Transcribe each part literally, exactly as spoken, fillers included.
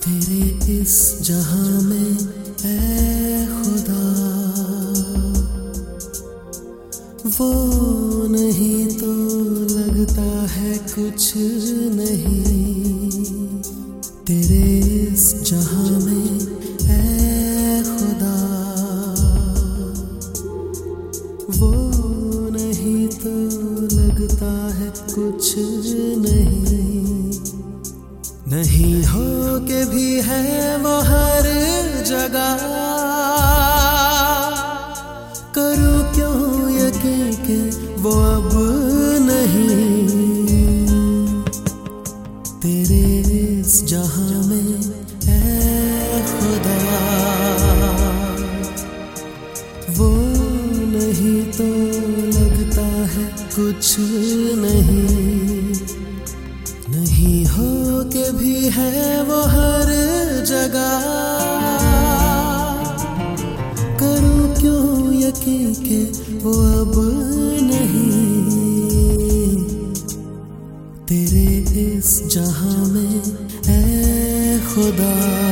तेरे इस जहां में ऐ खुदा, वो नहीं तो लगता है कुछ नहीं। तेरे इस जहां में ऐ खुदा, वो नहीं तो लगता है कुछ नहीं। नहीं हो के भी है वो हर जगह, करूं क्यों यकीन के वो अब नहीं। तेरे इस जहां में ऐ खुदा, वो नहीं तो लगता है कुछ नहीं। नहीं हो के भी है वो हर जगह, करूं क्यों यकीन के वो अब नहीं। तेरे इस जहां में ऐ खुदा,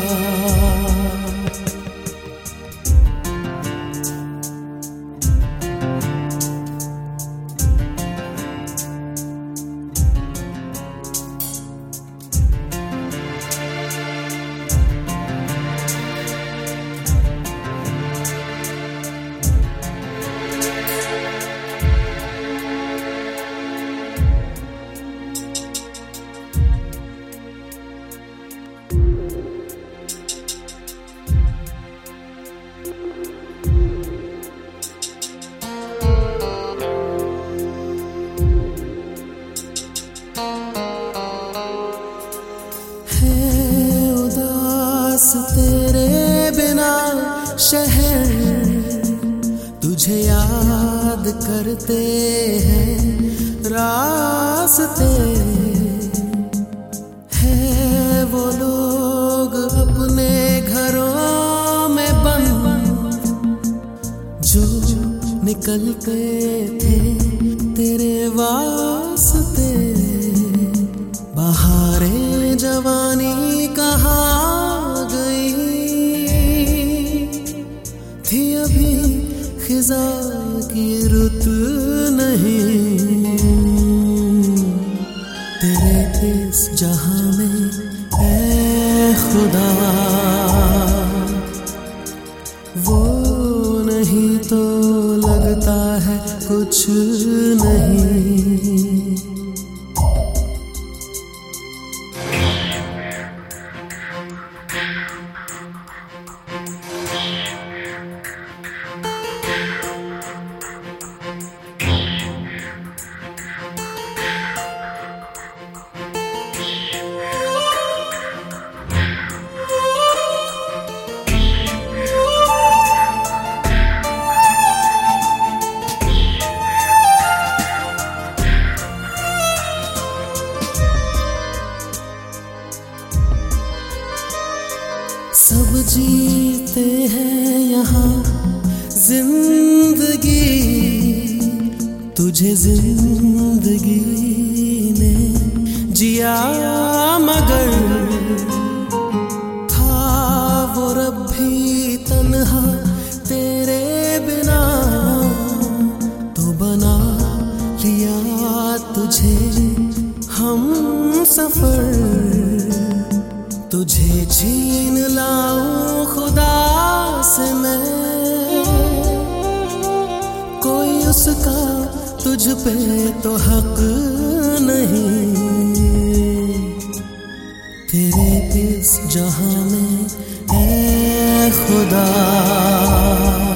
तेरे बिना शहर तुझे याद करते हैं रास्ते। है वो लोग अपने घरों में बंद, जो निकलते थे तेरे वास्ते। बहारें जवानी कहाँ थी, अभी खिजा की रुत नहीं। तेरे इस जहां में ऐ खुदा, वो नहीं तो लगता है कुछ नहीं। सब जीते हैं यहाँ जिंदगी, तुझे जिंदगी ने जिया मगर था वो रब भी तन्हा तेरे बिना। तो बना लिया तुझे हम सफर, तुझे छीन लाऊं खुदा से मैं, कोई उसका तुझ पे तो हक नहीं। तेरे इस जहां में ऐ खुदा,